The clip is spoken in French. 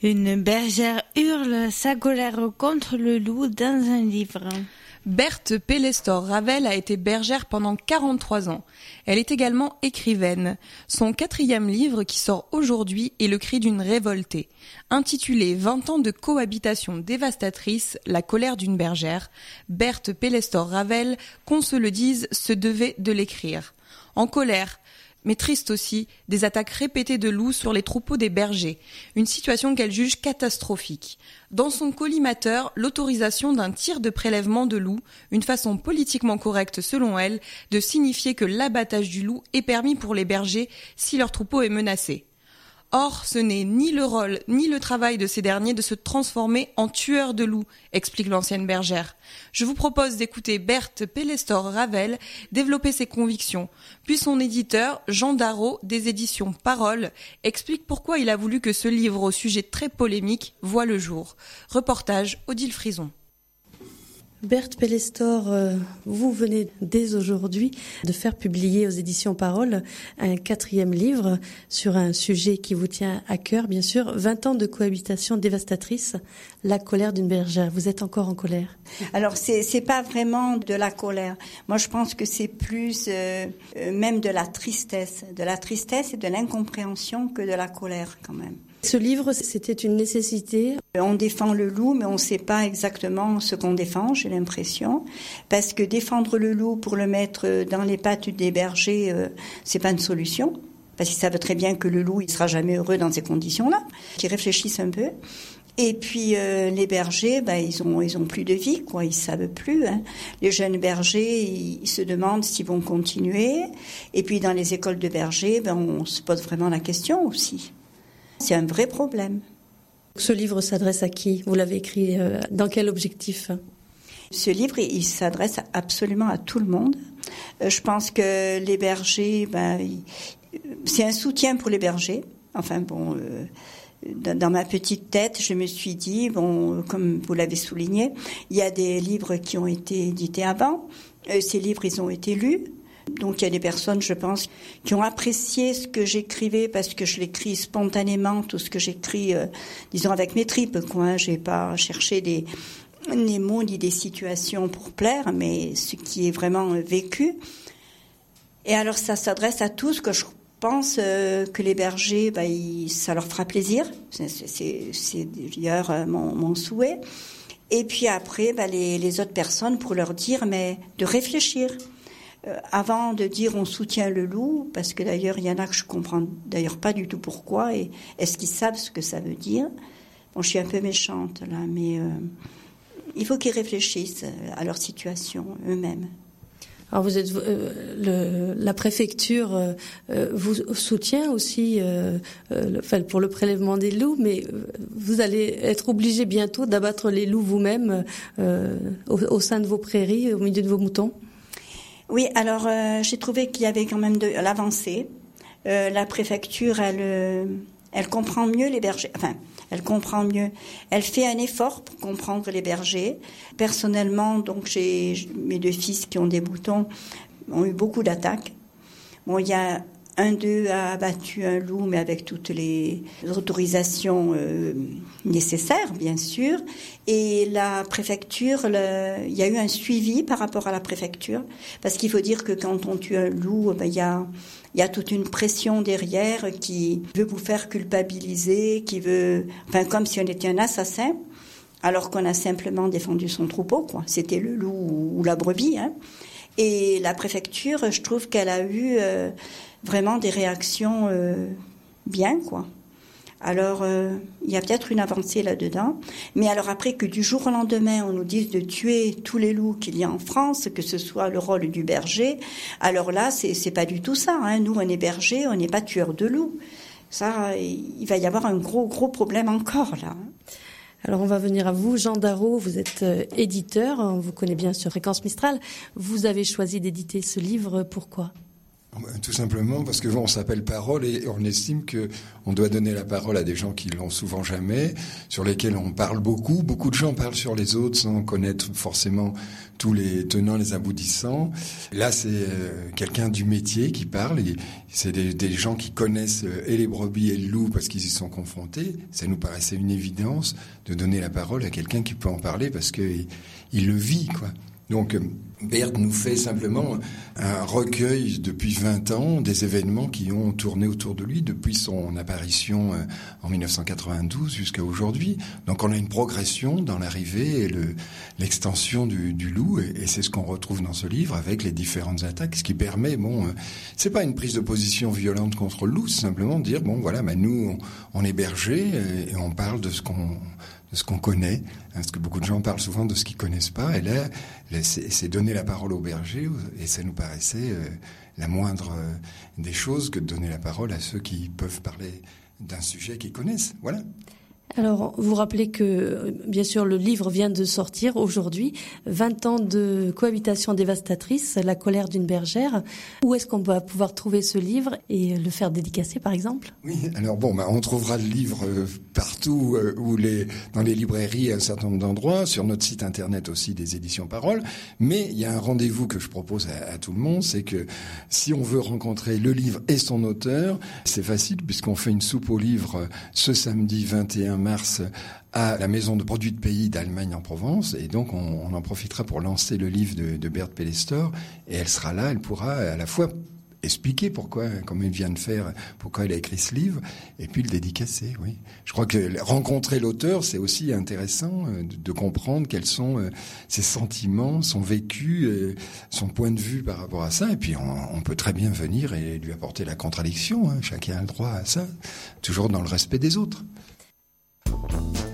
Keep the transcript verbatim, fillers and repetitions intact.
Une bergère hurle sa colère contre le loup dans un livre. Berthe Pellestor-Ravel a été bergère pendant quarante-trois ans. Elle est également écrivaine. Son quatrième livre, qui sort aujourd'hui, est le cri d'une révoltée. Intitulé « vingt ans de cohabitation dévastatrice, la colère d'une bergère », Berthe Pellestor-Ravel, qu'on se le dise, se devait de l'écrire. En colère, mais triste aussi, des attaques répétées de loups sur les troupeaux des bergers, une situation qu'elle juge catastrophique. Dans son collimateur, l'autorisation d'un tir de prélèvement de loups, une façon politiquement correcte selon elle, de signifier que l'abattage du loup est permis pour les bergers si leur troupeau est menacé. Or, ce n'est ni le rôle ni le travail de ces derniers de se transformer en tueurs de loups, explique l'ancienne bergère. Je vous propose d'écouter Berthe Pellestor-Ravel développer ses convictions. Puis son éditeur, Jean Darrot, des éditions Parole, explique pourquoi il a voulu que ce livre au sujet très polémique voie le jour. Reportage Odile Frison. Berthe Pellestor, vous venez dès aujourd'hui de faire publier aux éditions Parole un quatrième livre sur un sujet qui vous tient à cœur, bien sûr, vingt ans de cohabitation dévastatrice, la colère d'une bergère. Vous êtes encore en colère? Alors, c'est, c'est pas vraiment de la colère. Moi, je pense que c'est plus euh, même de la tristesse, de la tristesse et de l'incompréhension que de la colère, quand même. Ce livre, c'était une nécessité. On défend le loup, mais on ne sait pas exactement ce qu'on défend, j'ai l'impression. Parce que défendre le loup pour le mettre dans les pattes des bergers, euh, c'est pas une solution. Parce qu'ils savent très bien que le loup, il sera jamais heureux dans ces conditions-là. Qu'ils réfléchissent un peu. Et puis euh, les bergers, bah, ils ont ils ont plus de vie, quoi. Ils savent plus. Hein. Les jeunes bergers, ils, ils se demandent s'ils vont continuer. Et puis dans les écoles de bergers, ben on se pose vraiment la question aussi. C'est un vrai problème. Ce livre s'adresse à qui? Vous l'avez écrit euh, dans quel objectif? Ce livre, il s'adresse absolument à tout le monde. Euh, je pense que les bergers, ben, il, c'est un soutien pour les bergers. Enfin bon, euh, dans, dans ma petite tête, je me suis dit, bon, comme vous l'avez souligné, il y a des livres qui ont été édités avant. Euh, ces livres, ils ont été lus. Donc il y a des personnes, je pense, qui ont apprécié ce que j'écrivais parce que je l'écris spontanément, tout ce que j'écris, euh, disons avec mes tripes, quoi. J'ai pas cherché des, des mots ni des situations pour plaire, mais ce qui est vraiment vécu. Et alors ça s'adresse à tous, que je pense euh, que les bergers, bah, ils, ça leur fera plaisir. C'est, c'est, c'est d'ailleurs euh, mon, mon souhait. Et puis après, bah, les, les autres personnes pour leur dire, mais de réfléchir. Euh, avant de dire on soutient le loup, parce que d'ailleurs il y en a que je comprends d'ailleurs pas du tout pourquoi, et est-ce qu'ils savent ce que ça veut dire? Bon, je suis un peu méchante là, mais euh, il faut qu'ils réfléchissent à leur situation eux-mêmes. Alors vous êtes euh, le, la préfecture euh, vous soutient aussi euh, euh, le, enfin, pour le prélèvement des loups, mais vous allez être obligé bientôt d'abattre les loups vous-même euh, au, au sein de vos prairies, au milieu de vos moutons. Oui, alors euh, j'ai trouvé qu'il y avait quand même de l'avancée. Euh, la préfecture, elle, euh, elle comprend mieux les bergers. Enfin, elle comprend mieux. Elle fait un effort pour comprendre les bergers. Personnellement, donc j'ai mes deux fils qui ont des moutons ont eu beaucoup d'attaques. Bon, il y a un d'eux a abattu un loup, mais avec toutes les autorisations euh, nécessaires, bien sûr. Et la préfecture, le, il y a eu un suivi par rapport à la préfecture, parce qu'il faut dire que quand on tue un loup, ben, il y a, il y a toute une pression derrière qui veut vous faire culpabiliser, qui veut, enfin, comme si on était un assassin, alors qu'on a simplement défendu son troupeau, quoi. C'était le loup ou la brebis, hein. Et la préfecture, je trouve qu'elle a eu euh, vraiment des réactions euh, bien, quoi. Alors, euh, il y a peut-être une avancée là-dedans. Mais alors après, que du jour au lendemain, on nous dise de tuer tous les loups qu'il y a en France, que ce soit le rôle du berger, alors là, c'est, c'est pas du tout ça, hein. Nous, on est berger, on n'est pas tueurs de loups. Ça, il va y avoir un gros, gros problème encore, là. Alors on va venir à vous, Jean Darrot, vous êtes euh, éditeur, on vous connaît bien sur Fréquence Mistral. Vous avez choisi d'éditer ce livre, pourquoi? Tout simplement parce que bon, on s'appelle Parole et on estime que on doit donner la parole à des gens qui l'ont souvent jamais, sur lesquels on parle beaucoup. Beaucoup de gens parlent sur les autres sans connaître forcément tous les tenants, les aboutissants. Là, c'est euh, quelqu'un du métier qui parle. Et c'est des, des gens qui connaissent euh, et les brebis et le loup parce qu'ils y sont confrontés. Ça nous paraissait une évidence de donner la parole à quelqu'un qui peut en parler parce que il, il le vit, quoi. Donc, Berthe nous fait simplement un recueil depuis vingt ans des événements qui ont tourné autour de lui depuis son apparition en dix-neuf cent quatre-vingt-douze jusqu'à aujourd'hui. Donc, on a une progression dans l'arrivée et le, l'extension du, du loup, et, et c'est ce qu'on retrouve dans ce livre avec les différentes attaques, ce qui permet, bon, euh, c'est pas une prise de position violente contre le loup, c'est simplement dire, bon, voilà, bah, nous, on, on est bergers et, et on parle de ce qu'on de ce qu'on connaît, hein, parce que beaucoup de gens parlent souvent de ce qu'ils connaissent pas, et là, c'est, c'est donner la parole aux bergers, et ça nous paraissait euh, la moindre euh, des choses que de donner la parole à ceux qui peuvent parler d'un sujet qu'ils connaissent. Voilà. Alors, vous rappelez que, bien sûr, le livre vient de sortir aujourd'hui, vingt ans de cohabitation dévastatrice, la colère d'une bergère. Où est-ce qu'on va pouvoir trouver ce livre et le faire dédicacer, par exemple? Oui, alors bon, bah, on trouvera le livre euh, partout, euh, où les, dans les librairies à un certain nombre d'endroits, sur notre site internet aussi des éditions Parole. Mais il y a un rendez-vous que je propose à, à tout le monde, c'est que si on veut rencontrer le livre et son auteur, c'est facile puisqu'on fait une soupe au livre ce samedi vingt et un mars à la maison de produits de pays d'Allemagne en Provence, et donc on, on en profitera pour lancer le livre de, de Berthe Pellestor, et elle sera là, elle pourra à la fois expliquer pourquoi, comme elle vient de faire, pourquoi elle a écrit ce livre, et puis le dédicacer, oui. Je crois que rencontrer l'auteur, c'est aussi intéressant de, de comprendre quels sont euh, ses sentiments, son vécu, euh, son point de vue par rapport à ça, et puis on, on peut très bien venir et lui apporter la contradiction, hein. Chacun a le droit à ça, toujours dans le respect des autres. Thank you.